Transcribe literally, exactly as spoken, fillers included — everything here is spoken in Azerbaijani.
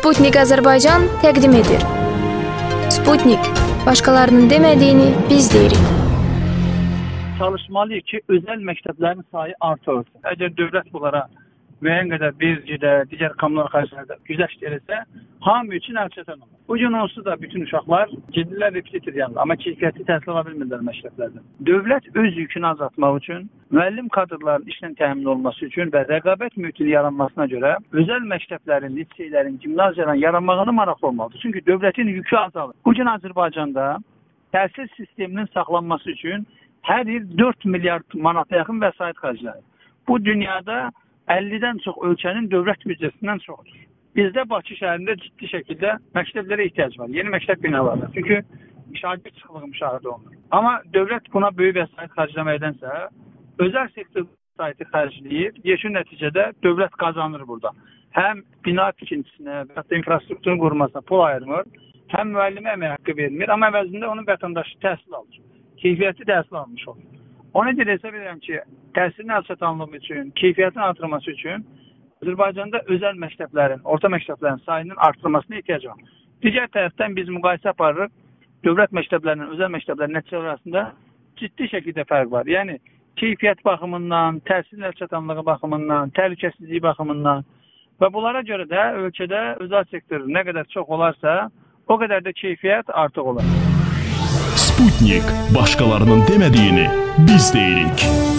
Sputnik Azərbaycan təqdim edir. Sputnik, başqalarının demədiyini biz deyirik. Çalışmalıyıq ki, özəl məktəblərin sayı artır. Əgər dövlət bunlara müəyyən qədər vergidə, digər kommunal xərclərdə güzəşt edirsə, hamı üçün əlçatan olur. Bu gün onsuz da bütün uşaqlar gedirlər repetitor yanında, amma keyfiyyətli təhsil ala bilmirlər məktəblərdə. Dövlət öz yükünü azaltmaq üçün, müəllim kadrların işlə təmin olması üçün və rəqabət mühitinin yaranmasına görə özəl məktəblərin, liseylərin, gimnaziyaların yaranmağına maraqlı olmalıdır. Çünki dövlətin yükü azalır. Bu gün Azərbaycanda təhsil sisteminin saxlanması üçün hər il dörd milyard manata yaxın vəsait xərclənir. Bu dünyada əllidən çox ölkənin dövlət büdcəsindən çoxdur. Bizdə Bakı şəhərində ciddi şəkildə məktəblərə ehtiyac var. Yeni məktəb binalarına. Çünki şagird sıxlığı müşahidə olunur. Amma dövlət buna böyük vəsait xərcləməkdənsə, özəl sektor vəsaiti xərcləyir. Yeşil nəticədə dövlət qazanır burada. Həm bina tikintisinə, hətta infrastrukturun qurulmasına pul ayırmır, həm müəllimə əmək haqqı vermir, amma əvəzində onun vətəndaşı təhsil alır. Keyfiyyətli təhsil almış olur. Ona görə hesab edirəm ki, təhsilin əlçatanlığı üçün, keyfiyyətin artırılması üçün Azərbaycanda özəl məktəblərin, orta məktəblərin sayının artırılmasına ehtiyac var. Digər tərəfdən biz müqayisə aparırıq, dövlət məktəblərinin, özəl məktəblərin nəticələri arasında ciddi şəkildə fərq var. Yəni, keyfiyyət baxımından, təhsilin əlçatanlığı baxımından, təhlükəsizliyi baxımından və bunlara görə də ölkədə özəl sektor nə qədər çox olarsa, o qədər də keyfiyyət artıq olar. Sputnik, başqalarının demədiyini biz deyirik.